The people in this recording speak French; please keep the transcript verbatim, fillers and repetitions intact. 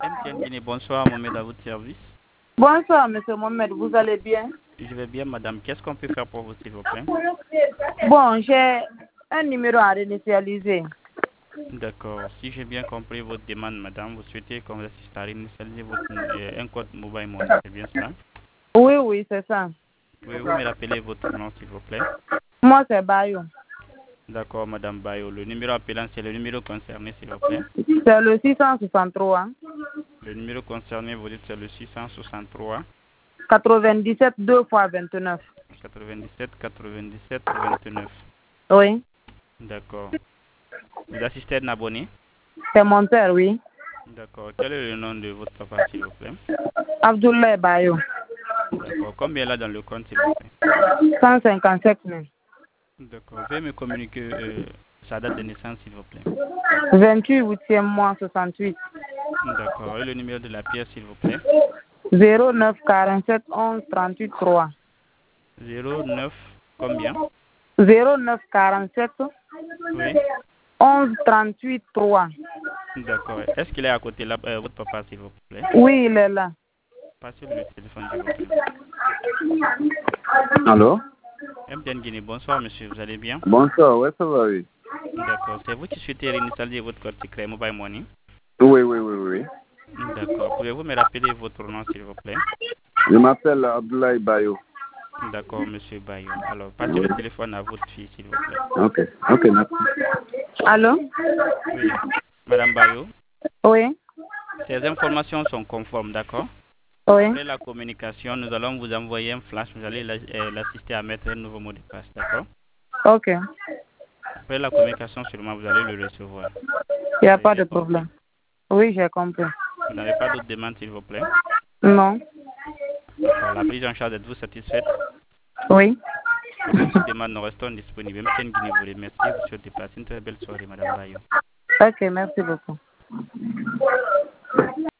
M T N Guinée, bonsoir, Mohamed, à votre service. Bonsoir, monsieur Mohamed, vous allez bien? Je vais bien, madame. Qu'est-ce qu'on peut faire pour vous, s'il vous plaît? Bon, j'ai un numéro à réinitialiser. D'accord. Si j'ai bien compris votre demande, madame, vous souhaitez qu'on vous assiste à réinitialiser votre, euh, un code mobile money, c'est bien cela? Oui, oui, c'est ça. Pouvez-vous me rappeler votre nom, s'il vous plaît? Moi, c'est Bayo. D'accord, madame Bayo. Le numéro appelant, c'est le numéro concerné, s'il vous plaît? C'est le six cent soixante-trois. Le numéro concerné, vous dites, c'est le six cent soixante-trois. quatre-vingt-dix-sept deux fois vingt-neuf. quatre-vingt-dix-sept quatre-vingt-dix-sept vingt-neuf. Oui. D'accord. Vous assistez à un abonné? C'est mon père, oui. D'accord. Quel est le nom de votre papa, s'il vous plaît? Abdoulaye Bayo. D'accord. Combien là dans le compte, s'il vous plaît? cent cinquante-sept mille. D'accord. Veuillez me communiquer euh, sa date de naissance, s'il vous plaît. vingt-huit huitième mois soixante-huit. D'accord. Et le numéro de la pièce, s'il vous plaît? zéro neuf quarante-sept onze trente-huit trois. zéro neuf combien? zéro neuf quarante-sept Oui. onze trente-huit trois. D'accord. Est-ce qu'il est à côté là, euh, votre papa, s'il vous plaît? Oui, il est là. Passez le téléphone, s'il vous plaît. Allô? M T N Guinée, bonsoir, monsieur. Vous allez bien? Bonsoir, ouais, ça va, oui. D'accord. C'est vous qui souhaitez réinstaller votre code secret Mobile Money? Oui, oui, oui, oui. D'accord. Pouvez-vous me rappeler votre nom, s'il vous plaît? Je m'appelle Abdoulaye Bayo. D'accord, monsieur Bayo. Alors, passez le téléphone à votre fille, s'il vous plaît. Ok, ok, merci. Allô? Oui. Madame Bayo, Oui. ces informations sont conformes, d'accord? Oui. Après la communication, nous allons vous envoyer un flash. Vous allez la- euh, l'assister à mettre un nouveau mot de passe, d'accord? Ok. Après la communication seulement, vous allez le recevoir. Il n'y a Vous avez pas bien de compris? problème. Oui, j'ai compris. Vous n'avez pas d'autres demandes, s'il vous plaît? Non. D'accord. La prise en charge, êtes-vous satisfaite? Oui. Pour d'autres demandes, nous restons disponibles. M T N Guinée vous remercie. Vous souhaitez passer une très belle soirée, Madame Bayo. Ok, merci beaucoup.